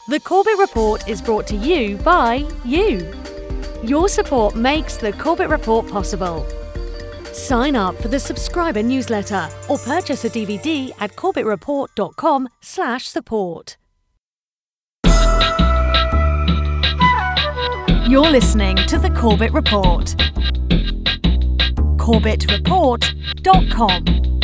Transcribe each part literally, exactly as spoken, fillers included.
The Corbett Report is brought to you by you. Your support makes the Corbett Report possible. Sign up for the subscriber newsletter or purchase a D V D at corbettreport.com slash support. You're listening to the Corbett Report. corbett report dot com.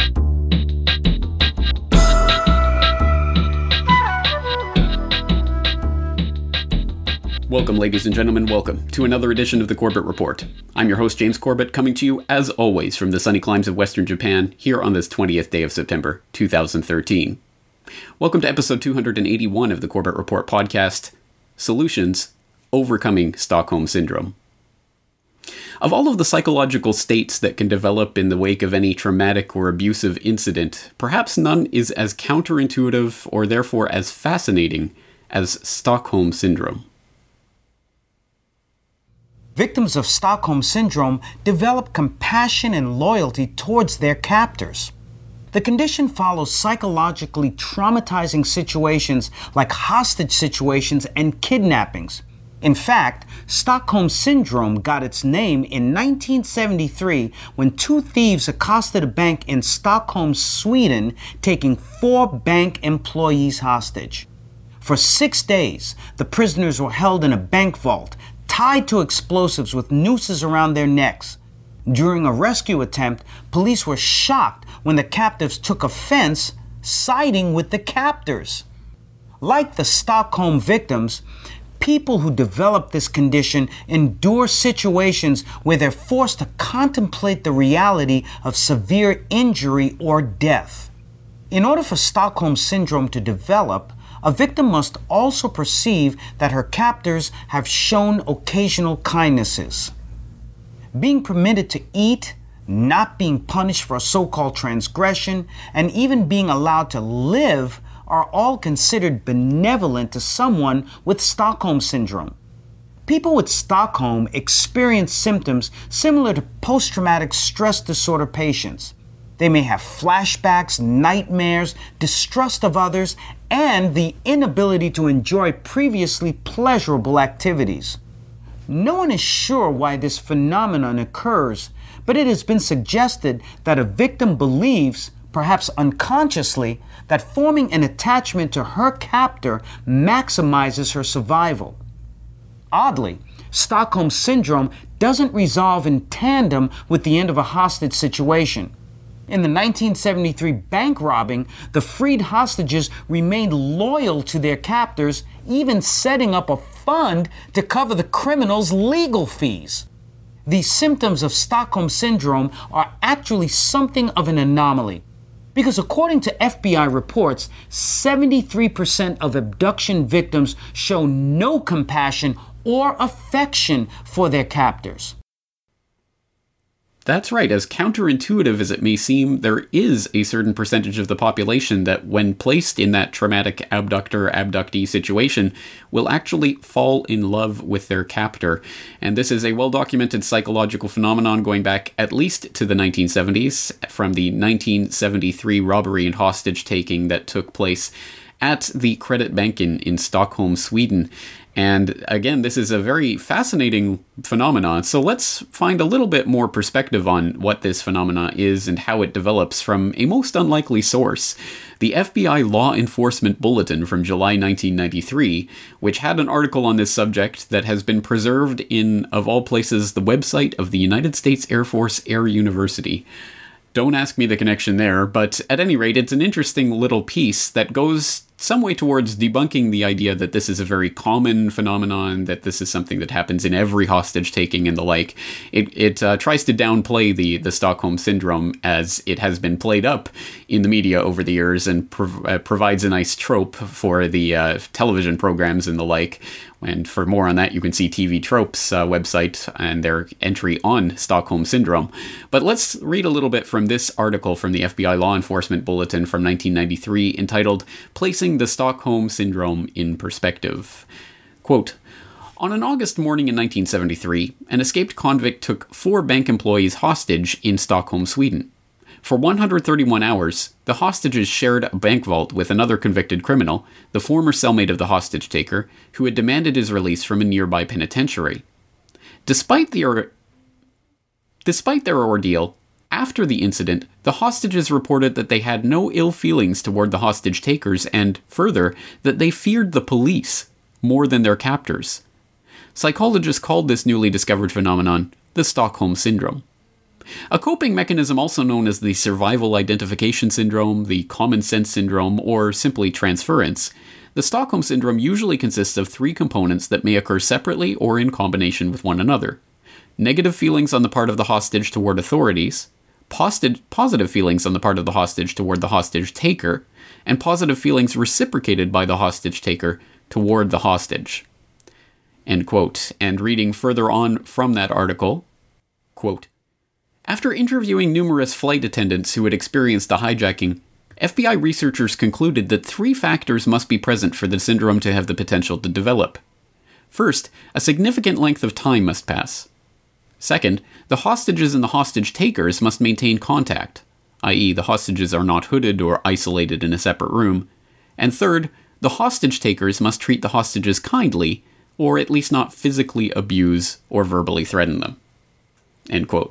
Welcome, ladies and gentlemen, welcome to another edition of the Corbett Report. I'm your host, James Corbett, coming to you, as always, from the sunny climes of Western Japan, here on this twentieth day of September, two thousand thirteen. Welcome to episode two hundred eighty-one of the Corbett Report podcast, Solutions, Overcoming Stockholm Syndrome. Of all of the psychological states that can develop in the wake of any traumatic or abusive incident, perhaps none is as counterintuitive or therefore as fascinating as Stockholm Syndrome. Victims of Stockholm Syndrome develop compassion and loyalty towards their captors. The condition follows psychologically traumatizing situations like hostage situations and kidnappings. In fact, Stockholm Syndrome got its name in nineteen seventy-three when two thieves accosted a bank in Stockholm, Sweden, taking four bank employees hostage. For six days, the prisoners were held in a bank vault, tied to explosives with nooses around their necks. During a rescue attempt, police were shocked when the captives took offense, siding with the captors. Like the Stockholm victims, people who develop this condition endure situations where they're forced to contemplate the reality of severe injury or death. In order for Stockholm Syndrome to develop, a victim must also perceive that her captors have shown occasional kindnesses. Being permitted to eat, not being punished for a so-called transgression, and even being allowed to live are all considered benevolent to someone with Stockholm Syndrome. People with Stockholm experience symptoms similar to post-traumatic stress disorder patients. They may have flashbacks, nightmares, distrust of others, and the inability to enjoy previously pleasurable activities. No one is sure why this phenomenon occurs, but it has been suggested that a victim believes, perhaps unconsciously, that forming an attachment to her captor maximizes her survival. Oddly, Stockholm Syndrome doesn't resolve in tandem with the end of a hostage situation. In the nineteen seventy-three bank robbing, the freed hostages remained loyal to their captors, even setting up a fund to cover the criminals' legal fees. These symptoms of Stockholm Syndrome are actually something of an anomaly, because according to F B I reports, seventy-three percent of abduction victims show no compassion or affection for their captors. That's right, as counterintuitive as it may seem, there is a certain percentage of the population that, when placed in that traumatic abductor-abductee situation, will actually fall in love with their captor. And this is a well-documented psychological phenomenon going back at least to the nineteen seventies, from the nineteen seventy-three robbery and hostage-taking that took place at the Credit Banken in Stockholm, Sweden. And again, this is a very fascinating phenomenon. So let's find a little bit more perspective on what this phenomena is and how it develops from a most unlikely source. The F B I Law Enforcement Bulletin from July nineteen ninety-three, which had an article on this subject that has been preserved in, of all places, the website of the United States Air Force Air University. Don't ask me the connection there, but at any rate, it's an interesting little piece that goes some way towards debunking the idea that this is a very common phenomenon, that this is something that happens in every hostage-taking and the like. It, it uh, tries to downplay the, the Stockholm Syndrome as it has been played up in the media over the years and prov- uh, provides a nice trope for the uh, television programs and the like. And for more on that, you can see T V Tropes uh, website and their entry on Stockholm Syndrome. But let's read a little bit from this article from the F B I Law Enforcement Bulletin from nineteen ninety-three entitled, Placing the Stockholm Syndrome in Perspective. Quote, on an August morning in nineteen seventy-three, an escaped convict took four bank employees hostage in Stockholm, Sweden. For one hundred thirty-one hours, the hostages shared a bank vault with another convicted criminal, the former cellmate of the hostage taker, who had demanded his release from a nearby penitentiary. Despite the or- Despite their ordeal, after the incident, the hostages reported that they had no ill feelings toward the hostage takers and, further, that they feared the police more than their captors. Psychologists called this newly discovered phenomenon the Stockholm Syndrome. A coping mechanism also known as the Survival Identification Syndrome, the Common Sense Syndrome, or simply transference, the Stockholm Syndrome usually consists of three components that may occur separately or in combination with one another. Negative feelings on the part of the hostage toward authorities, posit- positive feelings on the part of the hostage toward the hostage taker, and positive feelings reciprocated by the hostage taker toward the hostage. End quote. And reading further on from that article, quote, after interviewing numerous flight attendants who had experienced the hijacking, F B I researchers concluded that three factors must be present for the syndrome to have the potential to develop. First, a significant length of time must pass. Second, the hostages and the hostage takers must maintain contact, that is the hostages are not hooded or isolated in a separate room. And third, the hostage takers must treat the hostages kindly, or at least not physically abuse or verbally threaten them. End quote.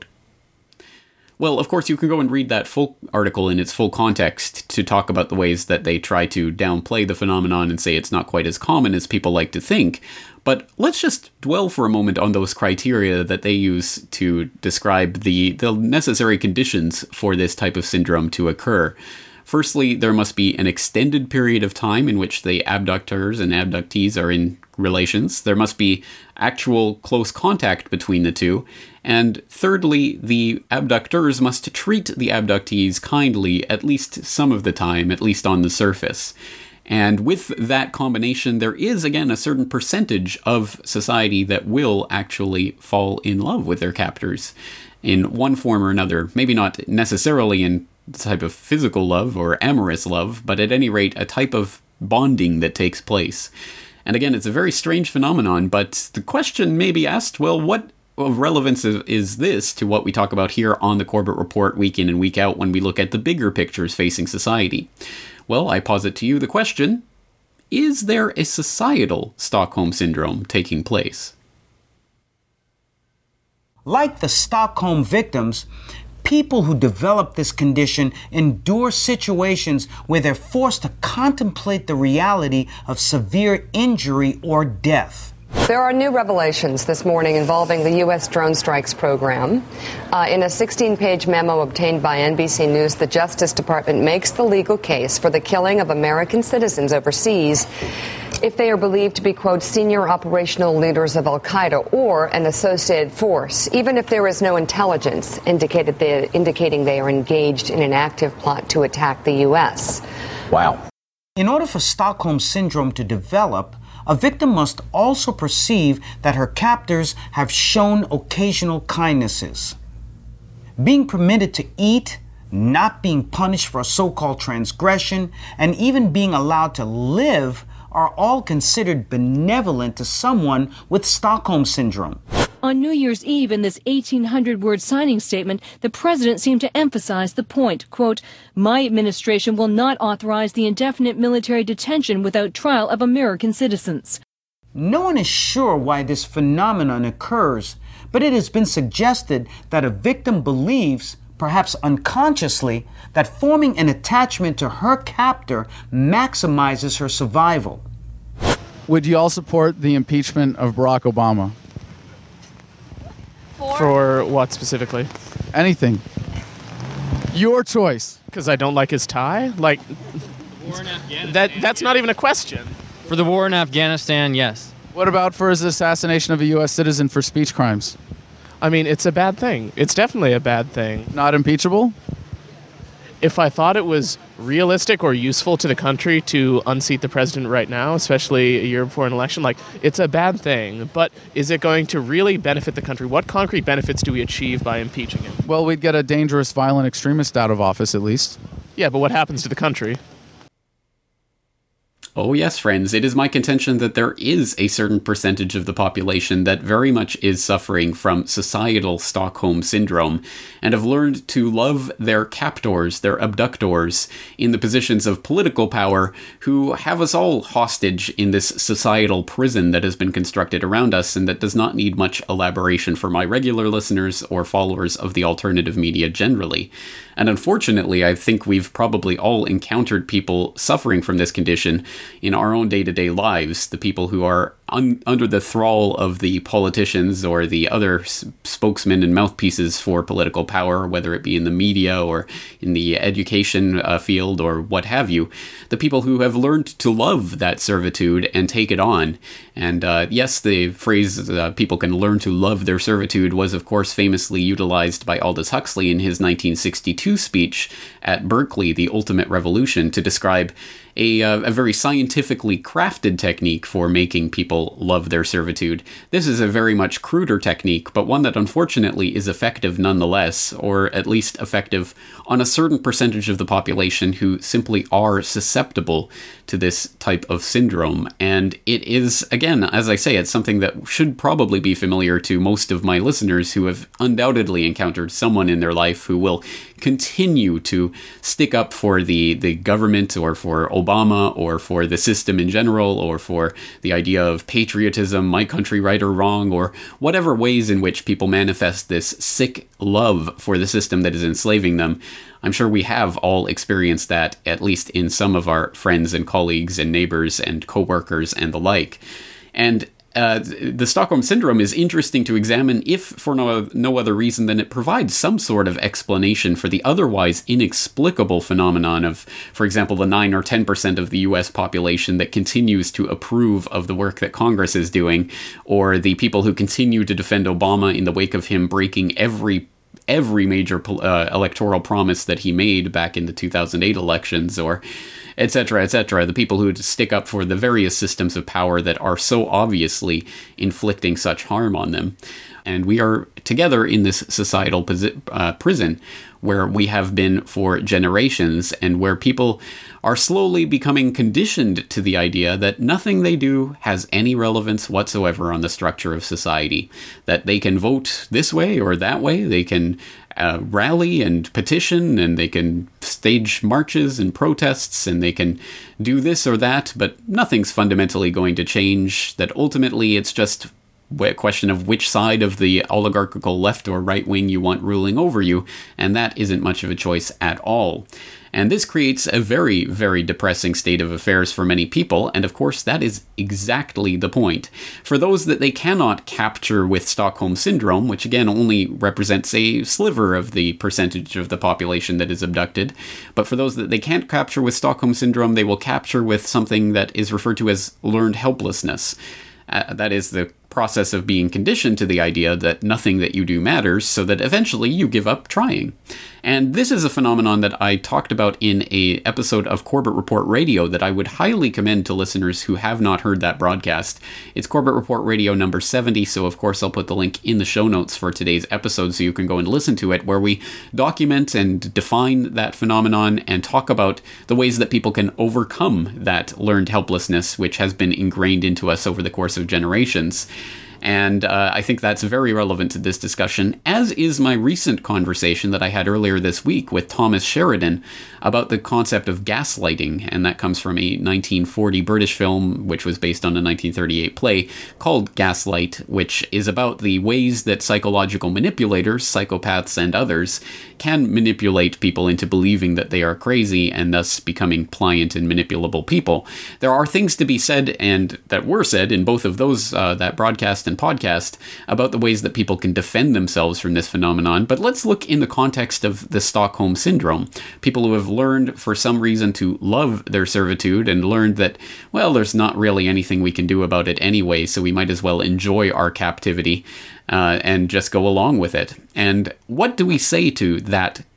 Well, of course, you can go and read that full article in its full context to talk about the ways that they try to downplay the phenomenon and say it's not quite as common as people like to think. But let's just dwell for a moment on those criteria that they use to describe the, the necessary conditions for this type of syndrome to occur. Firstly, there must be an extended period of time in which the abductors and abductees are in relations. There must be actual close contact between the two. And thirdly, the abductors must treat the abductees kindly at least some of the time, at least on the surface. And with that combination, there is, again, a certain percentage of society that will actually fall in love with their captors in one form or another. Maybe not necessarily in the type of physical love or amorous love, but at any rate, a type of bonding that takes place. And again, it's a very strange phenomenon, but the question may be asked, well, what of relevance is this to what we talk about here on the Corbett Report week in and week out when we look at the bigger pictures facing society? Well, I posit to you the question, is there a societal Stockholm Syndrome taking place? Like the Stockholm victims, people who develop this condition endure situations where they're forced to contemplate the reality of severe injury or death. There are new revelations this morning involving the U S drone strikes program. Uh, in a sixteen-page memo obtained by N B C News, the Justice Department makes the legal case for the killing of American citizens overseas if they are believed to be, quote, senior operational leaders of al-Qaeda or an associated force, even if there is no intelligence indicated they, indicating they are engaged in an active plot to attack the U S. Wow. In order for Stockholm Syndrome to develop, a victim must also perceive that her captors have shown occasional kindnesses. Being permitted to eat, not being punished for a so-called transgression, and even being allowed to live are all considered benevolent to someone with Stockholm Syndrome. On New Year's Eve, in this eighteen hundred word signing statement, the president seemed to emphasize the point, quote, my administration will not authorize the indefinite military detention without trial of American citizens. No one is sure why this phenomenon occurs, but it has been suggested that a victim believes, perhaps unconsciously, that forming an attachment to her captor maximizes her survival. Would you all support the impeachment of Barack Obama? For, For what specifically? Anything. Your choice. Because I don't like his tie? Like, war in Afghanistan. That, that's not even a question. For the war in Afghanistan, yes. What about for his assassination of a U S citizen for speech crimes? I mean, it's a bad thing. It's definitely a bad thing. Not impeachable? If I thought it was realistic or useful to the country to unseat the president right now, especially a year before an election, like, it's a bad thing. But is it going to really benefit the country? What concrete benefits do we achieve by impeaching him? Well, we'd get a dangerous, violent extremist out of office, at least. Yeah, but what happens to the country? Oh yes, friends, it is my contention that there is a certain percentage of the population that very much is suffering from societal Stockholm Syndrome, and have learned to love their captors, their abductors, in the positions of political power, who have us all hostage in this societal prison that has been constructed around us, and that does not need much elaboration for my regular listeners or followers of the alternative media generally. And unfortunately, I think we've probably all encountered people suffering from this condition in our own day-to-day lives, the people who are un- under the thrall of the politicians or the other s- spokesmen and mouthpieces for political power, whether it be in the media or in the education uh, field or what have you, the people who have learned to love that servitude and take it on. And uh, yes, the phrase uh, people can learn to love their servitude was, of course, famously utilized by Aldous Huxley in his nineteen sixty-two speech at Berkeley, The Ultimate Revolution, to describe a, uh, a very scientifically crafted technique for making people love their servitude. This is a very much cruder technique, but one that unfortunately is effective nonetheless, or at least effective on a certain percentage of the population who simply are susceptible to this type of syndrome. And it is, again, as I say, it's something that should probably be familiar to most of my listeners who have undoubtedly encountered someone in their life who will continue to stick up for the, the government or for Obama or for the system in general or for the idea of patriotism, my country right or wrong, or whatever ways in which people manifest this sick love for the system that is enslaving them. I'm sure we have all experienced that, at least in some of our friends and colleagues and neighbors and co-workers and the like. And Uh, the Stockholm Syndrome is interesting to examine if for no, no other reason than it provides some sort of explanation for the otherwise inexplicable phenomenon of, for example, the nine or ten percent of the U S population that continues to approve of the work that Congress is doing, or the people who continue to defend Obama in the wake of him breaking every every major uh, electoral promise that he made back in the two thousand eight elections, or et cetera, et cetera. The people who stick up for the various systems of power that are so obviously inflicting such harm on them. And we are together in this societal posi- uh, prison where we have been for generations, and where people are slowly becoming conditioned to the idea that nothing they do has any relevance whatsoever on the structure of society. That they can vote this way or that way, they can uh, rally and petition, and they can stage marches and protests, and they can do this or that, but nothing's fundamentally going to change. That ultimately it's just a question of which side of the oligarchical left or right wing you want ruling over you, and that isn't much of a choice at all. And this creates a very, very depressing state of affairs for many people, and of course that is exactly the point. For those that they cannot capture with Stockholm Syndrome, which again only represents a sliver of the percentage of the population that is abducted, but for those that they can't capture with Stockholm Syndrome, they will capture with something that is referred to as learned helplessness. Uh, that is the process of being conditioned to the idea that nothing that you do matters, so that eventually you give up trying. And this is a phenomenon that I talked about in a episode of Corbett Report Radio that I would highly commend to listeners who have not heard that broadcast. It's Corbett Report Radio number seventy, so of course I'll put the link in the show notes for today's episode so you can go and listen to it, where we document and define that phenomenon and talk about the ways that people can overcome that learned helplessness, which has been ingrained into us over the course of generations. And uh, I think that's very relevant to this discussion, as is my recent conversation that I had earlier this week with Thomas Sheridan about the concept of gaslighting, and that comes from a nineteen forty British film, which was based on a nineteen thirty-eight play called Gaslight, which is about the ways that psychological manipulators, psychopaths and others, can manipulate people into believing that they are crazy and thus becoming pliant and manipulable people. There are things to be said, and that were said in both of those, uh, that broadcast and podcast, about the ways that people can defend themselves from this phenomenon. But let's look in the context of the Stockholm Syndrome. People who have learned for some reason to love their servitude and learned that, well, there's not really anything we can do about it anyway, so we might as well enjoy our captivity uh, and just go along with it. And what do we say to that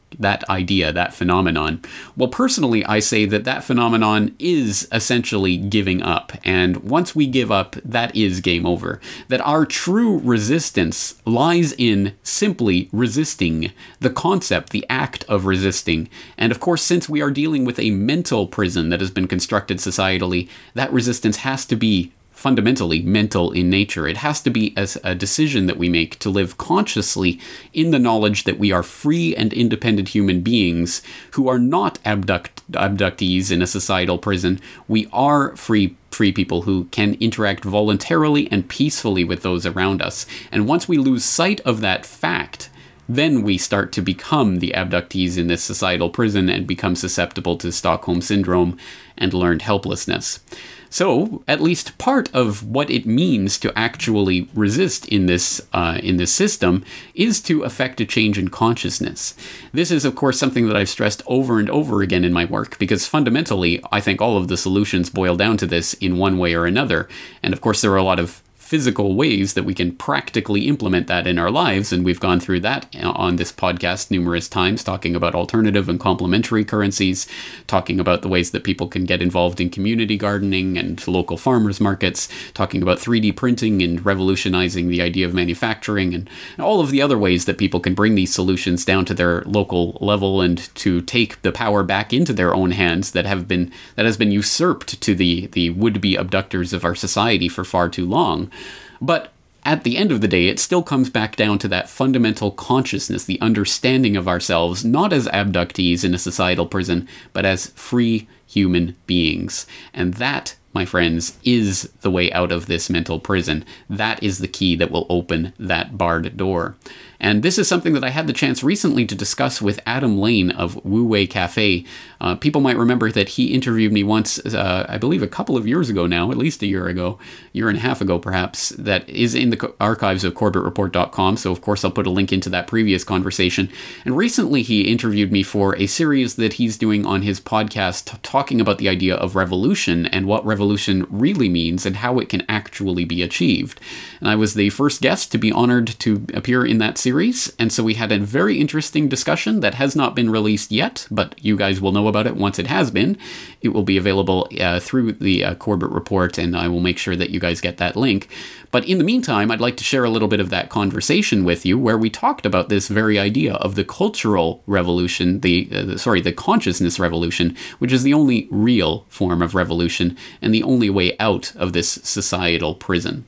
that idea, that phenomenon? Well, personally, I say that that phenomenon is essentially giving up. And once we give up, that is game over. That our true resistance lies in simply resisting, the concept, the act of resisting. And of course, since we are dealing with a mental prison that has been constructed societally, that resistance has to be fundamentally mental in nature. It has to be as a decision that we make to live consciously in the knowledge that we are free and independent human beings who are not abduct abductees in a societal prison. We are free free people who can interact voluntarily and peacefully with those around us. And once we lose sight of that fact, then we start to become the abductees in this societal prison and become susceptible to Stockholm Syndrome and learned helplessness. So, at least part of what it means to actually resist in this uh, in this system is to effect a change in consciousness. This is, of course, something that I've stressed over and over again in my work, because fundamentally, I think all of the solutions boil down to this in one way or another. And of course, there are a lot of physical ways that we can practically implement that in our lives, and we've gone through that on this podcast numerous times, talking about alternative and complementary currencies, talking about the ways that people can get involved in community gardening and local farmers markets, talking about three D printing and revolutionizing the idea of manufacturing, and all of the other ways that people can bring these solutions down to their local level and to take the power back into their own hands that have been that has been usurped to the the would-be abductors of our society for far too long. But at the end of the day, it still comes back down to that fundamental consciousness, the understanding of ourselves, not as abductees in a societal prison, but as free human beings. And that, my friends, is the way out of this mental prison. That is the key that will open that barred door. And this is something that I had the chance recently to discuss with Adam Lane of Wu Wei Cafe. Uh, people might remember that he interviewed me once, uh, I believe a couple of years ago now, at least a year ago, year and a half ago perhaps, that is in the archives of Corbett Report dot com. So of course I'll put a link into that previous conversation. And recently he interviewed me for a series that he's doing on his podcast talking about the idea of revolution and what revolution really means and how it can actually be achieved. And I was the first guest to be honored to appear in that series. Series, and so we had a very interesting discussion that has not been released yet, but you guys will know about it once it has been. It will be available uh, through the uh, Corbett Report, and I will make sure that you guys get that link. But in the meantime, I'd like to share a little bit of that conversation with you, where we talked about this very idea of the cultural revolution, the, uh, the sorry, the consciousness revolution, which is the only real form of revolution and the only way out of this societal prison.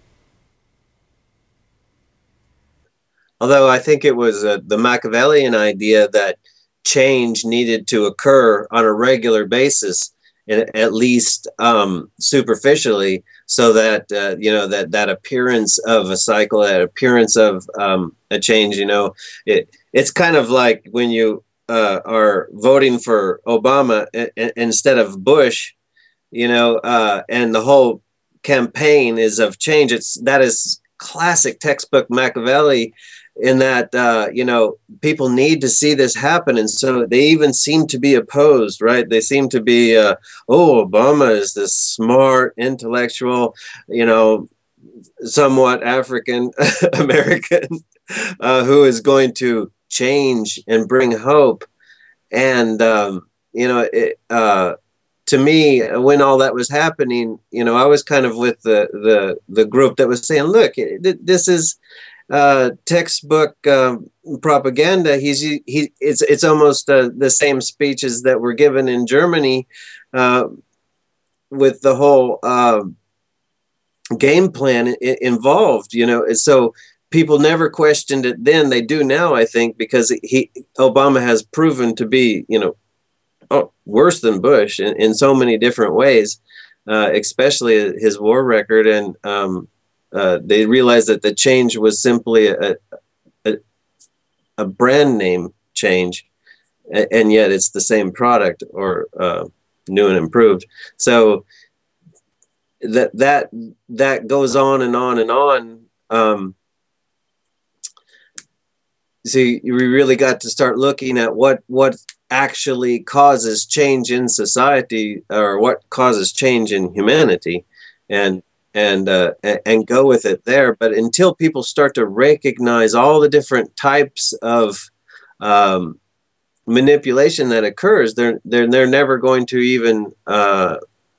Although I think it was uh, the Machiavellian idea that change needed to occur on a regular basis, and at least um, superficially, so that uh, you know that that appearance of a cycle, that appearance of um, a change. You know, it it's kind of like when you uh, are voting for Obama I- I- instead of Bush. You know, uh, and the whole campaign is of change. It's that is classic textbook Machiavelli. In that, uh, you know, people need to see this happen. And so they even seem to be opposed, right? They seem to be, uh, oh, Obama is this smart, intellectual, you know, somewhat African American uh, who is going to change and bring hope. And, um, you know, it, uh, to me, when all that was happening, you know, I was kind of with the, the, the group that was saying, look, this is, uh textbook um, propaganda. He's he it's it's almost uh, the same speeches that were given in Germany uh, with the whole uh, game plan I- involved, you know. So people never questioned it then. They do now, I think, because he Obama has proven to be, you know, oh, worse than Bush in, in so many different ways, uh, especially his war record. And um Uh, they realized that the change was simply a, a, a brand name change, and yet it's the same product, or uh, new and improved. So that that that goes on and on and on. Um, so we really got to start looking at what what actually causes change in society, or what causes change in humanity, and. And uh, and go with it there. But until people start to recognize all the different types of um, manipulation that occurs, they're they're they're never going to even uh,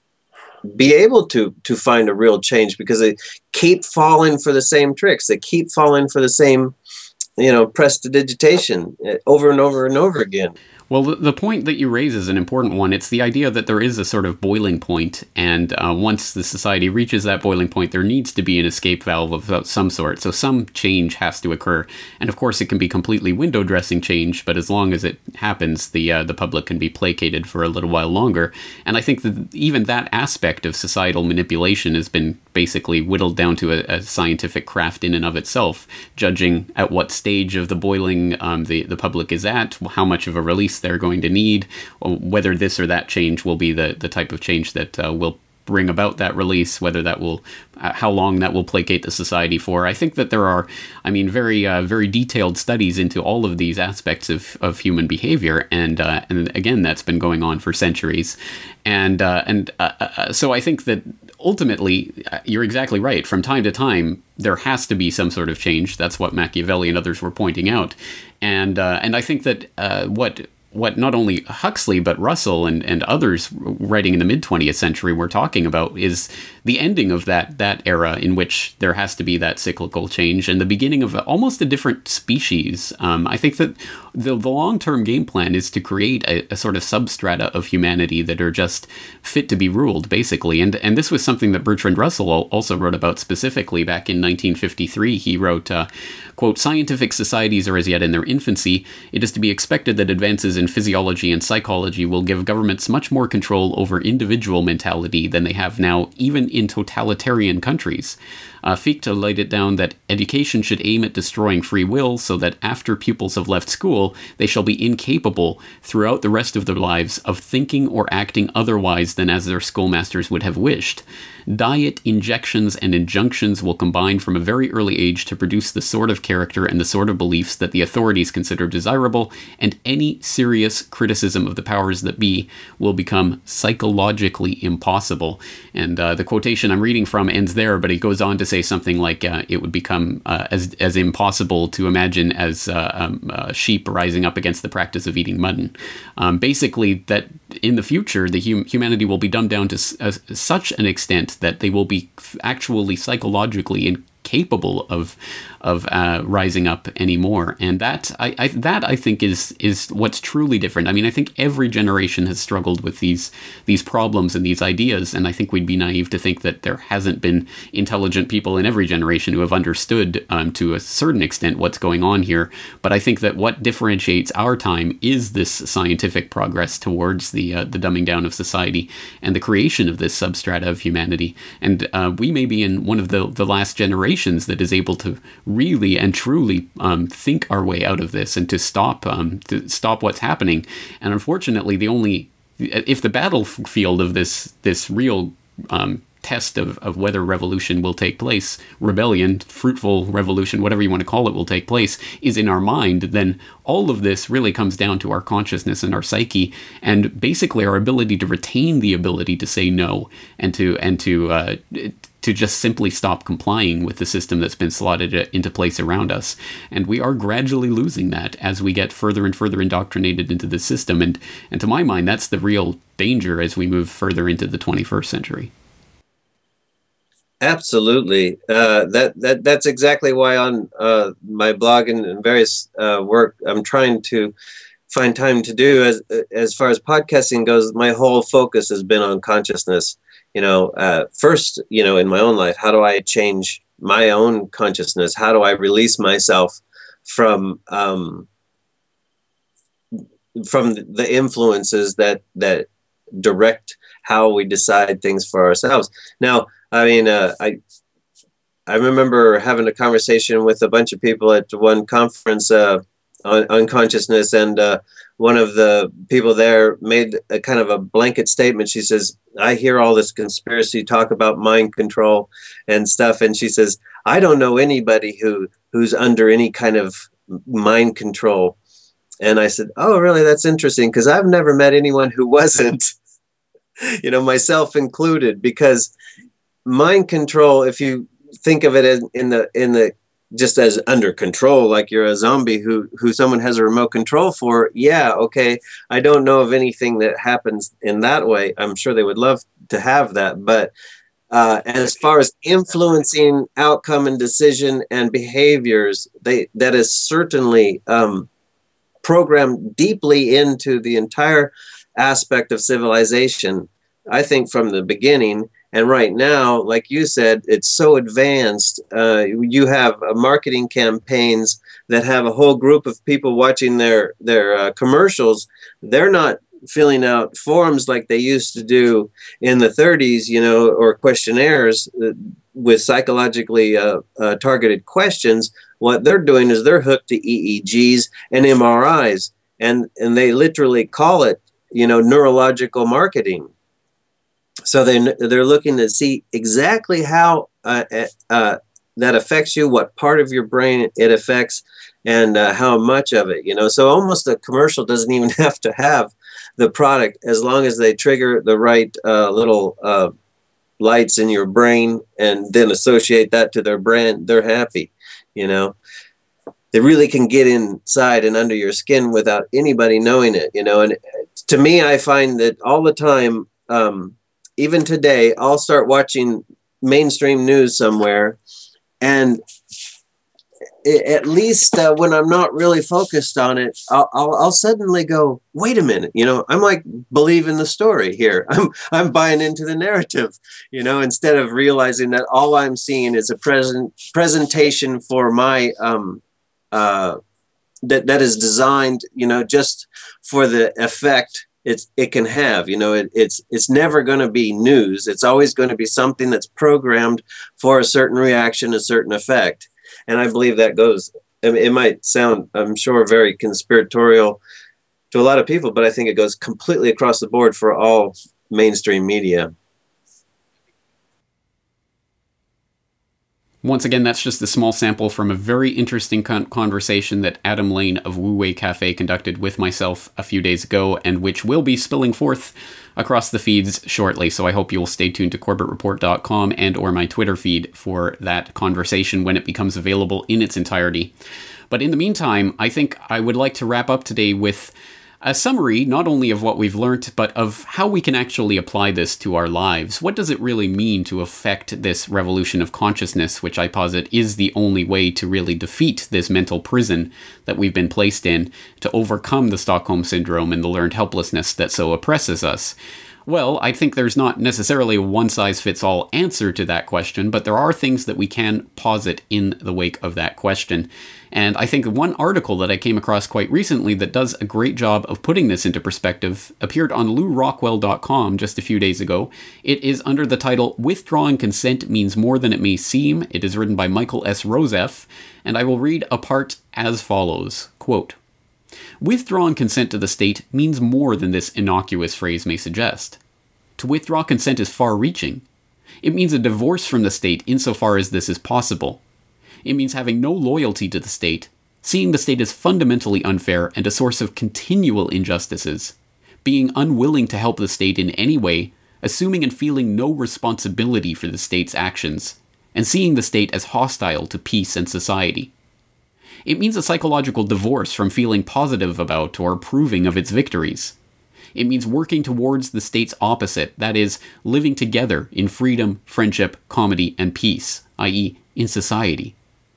be able to to find a real change, because they keep falling for the same tricks. They keep falling for the same, you know, prestidigitation over and over and over again. Well, the, the point that you raise is an important one. It's the idea that there is a sort of boiling point, and uh, once the society reaches that boiling point, there needs to be an escape valve of some sort. So some change has to occur, and of course, it can be completely window dressing change. But as long as it happens, the uh, the public can be placated for a little while longer. And I think that even that aspect of societal manipulation has been basically whittled down to a, a scientific craft in and of itself, judging at what stage of the boiling um, the the public is at, how much of a release they're going to need, or whether this or that change will be the, the type of change that uh, will bring about that release, whether that will, uh, how long that will placate the society for. I think that there are, I mean, very, uh, very detailed studies into all of these aspects of, of human behavior, and uh, and again, that's been going on for centuries, and uh, and uh, uh, so I think that ultimately, you're exactly right. From time to time, there has to be some sort of change. That's what Machiavelli and others were pointing out, and uh, and I think that uh, what. What not only Huxley, but Russell and, and others writing in the mid-twentieth century were talking about is the ending of that that era in which there has to be that cyclical change, and the beginning of a, almost a different species. Um, I think that the, the long-term game plan is to create a, a sort of substrata of humanity that are just fit to be ruled, basically. And and this was something that Bertrand Russell also wrote about specifically back in nineteen fifty-three. He wrote, uh, quote, "Scientific societies are as yet in their infancy. It is to be expected that advances in physiology and psychology will give governments much more control over individual mentality than they have now, even in totalitarian countries. Uh, Fichte laid it down that education should aim at destroying free will so that after pupils have left school, they shall be incapable throughout the rest of their lives of thinking or acting otherwise than as their schoolmasters would have wished. Diet, injections, and injunctions will combine from a very early age to produce the sort of character and the sort of beliefs that the authorities consider desirable, and any serious criticism of the powers that be will become psychologically impossible." And uh, the quotation I'm reading from ends there, but he goes on to say something like uh, it would become uh, as as impossible to imagine as uh, um, uh, sheep rising up against the practice of eating mutton. Um, basically, that in the future, the hum- humanity will be dumbed down to s- uh, such an extent that they will be actually psychologically incapable of of uh, rising up anymore, and that I, I that I think is is what's truly different. I mean, I think every generation has struggled with these these problems and these ideas, and I think we'd be naive to think that there hasn't been intelligent people in every generation who have understood um, to a certain extent what's going on here. But I think that what differentiates our time is this scientific progress towards the uh, the dumbing down of society and the creation of this substrata of humanity. And uh, we may be in one of the the last generations that is able to really and truly um, think our way out of this and to stop um, to stop what's happening. And unfortunately, the only if the battlefield of this this real um, test of, of whether revolution will take place, rebellion, fruitful revolution, whatever you want to call it, will take place, is in our mind, then all of this really comes down to our consciousness and our psyche, and basically our ability to retain the ability to say no and to and to uh, to just simply stop complying with the system that's been slotted into place around us. And we are gradually losing that as we get further and further indoctrinated into the system. And, and to my mind, that's the real danger as we move further into the twenty-first century. Absolutely. Uh, that, that that's exactly why on uh, my blog and, and various uh, work, I'm trying to find time to do, as as far as podcasting goes, my whole focus has been on consciousness. You know, uh, first, you know, in my own life, how do I change my own consciousness? How do I release myself from um, from the influences that that direct how we decide things for ourselves? Now, I mean, uh, I I remember having a conversation with a bunch of people at one conference uh, on, on consciousness, and uh, one of the people there made a kind of a blanket statement. She says, "I hear all this conspiracy talk about mind control and stuff," and she says, "I don't know anybody who who's under any kind of mind control." And I said, "Oh, really? That's interesting, because I've never met anyone who wasn't." You know, myself included, because mind control, if you think of it in, in the in the just as under control, like you're a zombie who who someone has a remote control for. Yeah, okay. I don't know of anything that happens in that way. I'm sure they would love to have that, but uh, as far as influencing outcome and decision and behaviors, they that is certainly um, programmed deeply into the entire aspect of civilization. I think from the beginning. And right now, like you said, it's so advanced. Uh, you have uh, marketing campaigns that have a whole group of people watching their their uh, commercials. They're not filling out forms like they used to do in the thirties, you know, or questionnaires uh, with psychologically uh, uh, targeted questions. What they're doing is they're hooked to E E Gs and M R Is, and and they literally call it, you know, neurological marketing. So they they're looking to see exactly how uh, uh, that affects you, what part of your brain it affects, and uh, how much of it. You know, so almost a commercial doesn't even have to have the product, as long as they trigger the right uh, little uh, lights in your brain and then associate that to their brand. They're happy. You know, they really can get inside and under your skin without anybody knowing it. You know, and to me, I find that all the time. Um, Even today, I'll start watching mainstream news somewhere, and it, at least uh, when I'm not really focused on it, I'll, I'll, I'll suddenly go, "Wait a minute!" You know, I'm like believing the story here. I'm I'm buying into the narrative. You know, instead of realizing that all I'm seeing is a present presentation for my um uh that that is designed, you know, just for the effect. It's, it can have, you know, it, it's it's never going to be news. It's always going to be something that's programmed for a certain reaction, a certain effect. And I believe that goes, I mean, it might sound, I'm sure, very conspiratorial to a lot of people, but I think it goes completely across the board for all mainstream media. Once again, that's just a small sample from a very interesting con- conversation that Adam Lane of Wu Wei Cafe conducted with myself a few days ago, and which will be spilling forth across the feeds shortly. So I hope you'll stay tuned to Corbett Report dot com and or my Twitter feed for that conversation when it becomes available in its entirety. But in the meantime, I think I would like to wrap up today with a summary not only of what we've learned, but of how we can actually apply this to our lives. What does it really mean to affect this revolution of consciousness, which I posit is the only way to really defeat this mental prison that we've been placed in, to overcome the Stockholm Syndrome and the learned helplessness that so oppresses us? Well, I think there's not necessarily a one-size-fits-all answer to that question, but there are things that we can posit in the wake of that question. And I think one article that I came across quite recently that does a great job of putting this into perspective appeared on Lew Rockwell dot com just a few days ago. It is under the title, "Withdrawing Consent Means More Than It May Seem." It is written by Michael S. Rosef, and I will read a part as follows, quote, "Withdrawing consent to the state means more than this innocuous phrase may suggest. To withdraw consent is far-reaching. It means a divorce from the state insofar as this is possible. It means having no loyalty to the state, seeing the state as fundamentally unfair and a source of continual injustices, being unwilling to help the state in any way, assuming and feeling no responsibility for the state's actions, and seeing the state as hostile to peace and society. It means a psychological divorce from feeling positive about or approving of its victories. It means working towards the state's opposite, that is, living together in freedom, friendship, comedy, and peace, that is, in society.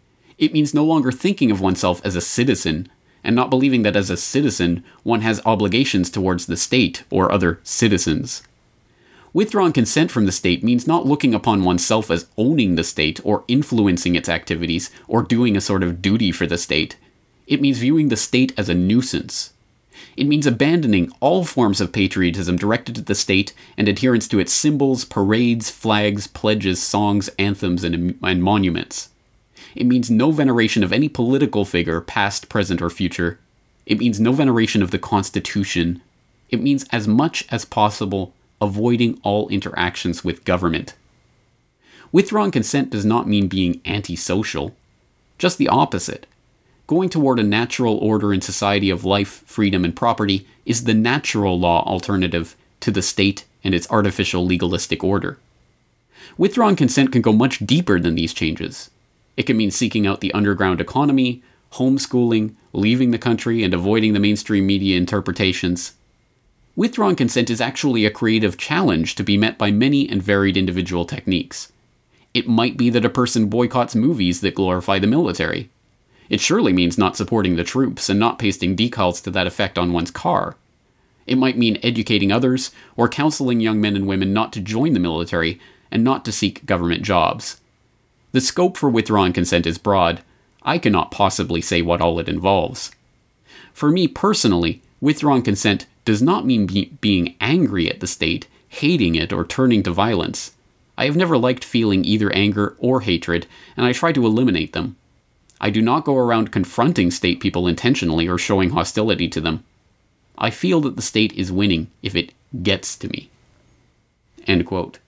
It means no longer thinking of oneself as a citizen, and not believing that as a citizen, one has obligations towards the state or other citizens. Withdrawing consent from the state means not looking upon oneself as owning the state or influencing its activities or doing a sort of duty for the state. It means viewing the state as a nuisance. It means abandoning all forms of patriotism directed at the state and adherence to its symbols, parades, flags, pledges, songs, anthems, and, and monuments. It means no veneration of any political figure, past, present, or future. It means no veneration of the Constitution. It means, as much as possible, avoiding all interactions with government. Withdrawing consent does not mean being antisocial. Just the opposite. Going toward a natural order in society of life, freedom, and property is the natural law alternative to the state and its artificial legalistic order. Withdrawing consent can go much deeper than these changes. It can mean seeking out the underground economy, homeschooling, leaving the country, and avoiding the mainstream media interpretations. Withdrawn consent is actually a creative challenge to be met by many and varied individual techniques. It might be that a person boycotts movies that glorify the military. It surely means not supporting the troops and not pasting decals to that effect on one's car. It might mean educating others or counseling young men and women not to join the military and not to seek government jobs. The scope for withdrawn consent is broad. I cannot possibly say what all it involves. For me personally, withdrawn consent does not mean be- being angry at the state, hating it, or turning to violence. I have never liked feeling either anger or hatred, and I try to eliminate them. I do not go around confronting state people intentionally or showing hostility to them. I feel that the state is winning if it gets to me." End quote.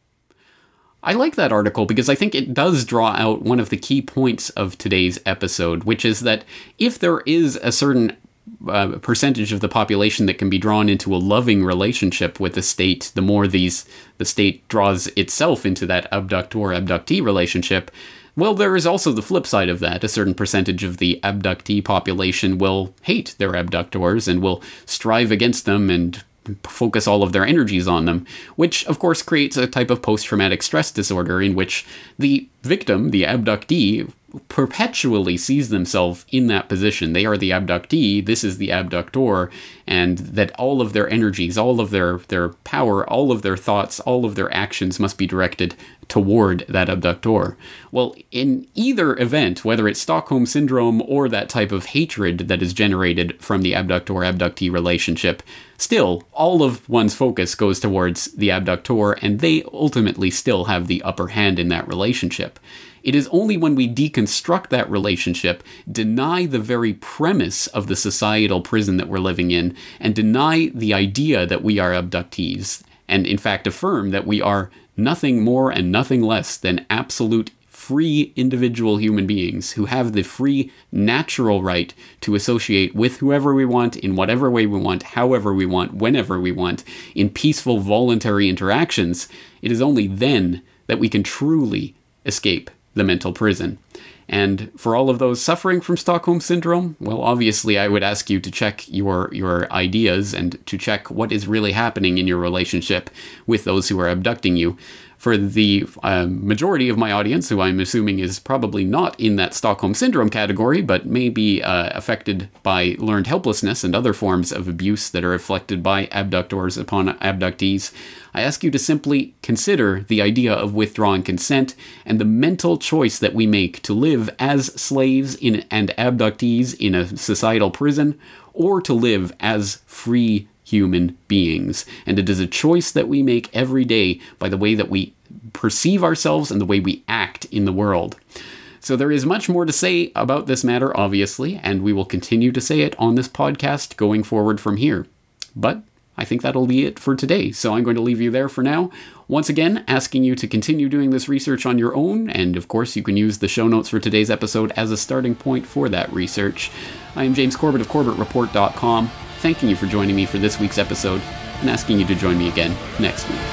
I like that article because I think it does draw out one of the key points of today's episode, which is that if there is a certain uh, percentage of the population that can be drawn into a loving relationship with the state, the more these the state draws itself into that abductor-abductee relationship, well, there is also the flip side of that. A certain percentage of the abductee population will hate their abductors and will strive against them and focus all of their energies on them, which of course creates a type of post-traumatic stress disorder in which the victim, the abductee, perpetually sees themselves in that position. They are the abductee, this is the abductor, and that all of their energies, all of their, their power, all of their thoughts, all of their actions must be directed toward that abductor. Well, in either event, whether it's Stockholm Syndrome or that type of hatred that is generated from the abductor-abductee relationship, still, all of one's focus goes towards the abductor, and they ultimately still have the upper hand in that relationship. It is only when we deconstruct that relationship, deny the very premise of the societal prison that we're living in, and deny the idea that we are abductees, and in fact affirm that we are nothing more and nothing less than absolute free individual human beings who have the free natural right to associate with whoever we want, in whatever way we want, however we want, whenever we want, in peaceful voluntary interactions. It is only then that we can truly escape the mental prison. And for all of those suffering from Stockholm Syndrome, well, obviously I would ask you to check your your ideas and to check what is really happening in your relationship with those who are abducting you. For the uh, majority of my audience, who I'm assuming is probably not in that Stockholm Syndrome category, but may be uh, affected by learned helplessness and other forms of abuse that are inflicted by abductors upon abductees, I ask you to simply consider the idea of withdrawn consent and the mental choice that we make to live as slaves in and abductees in a societal prison, or to live as free human beings. And it is a choice that we make every day by the way that we perceive ourselves and the way we act in the world. So there is much more to say about this matter, obviously, and we will continue to say it on this podcast going forward from here. But I think that'll be it for today, so I'm going to leave you there for now. Once again, asking you to continue doing this research on your own, and of course you can use the show notes for today's episode as a starting point for that research. I am James Corbett of Corbett Report dot com, thanking you for joining me for this week's episode, and asking you to join me again next week.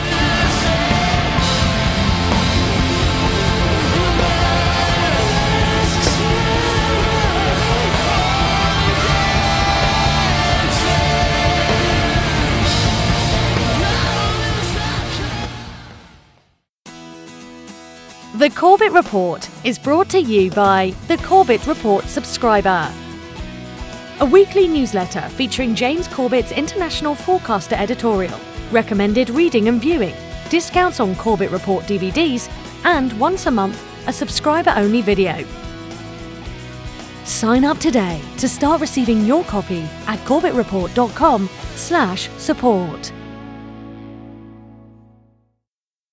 The Corbett Report is brought to you by the Corbett Report subscriber, a weekly newsletter featuring James Corbett's International Forecaster editorial, recommended reading and viewing, discounts on Corbett Report D V Ds, and once a month, a subscriber-only video. Sign up today to start receiving your copy at corbett report dot com slash support.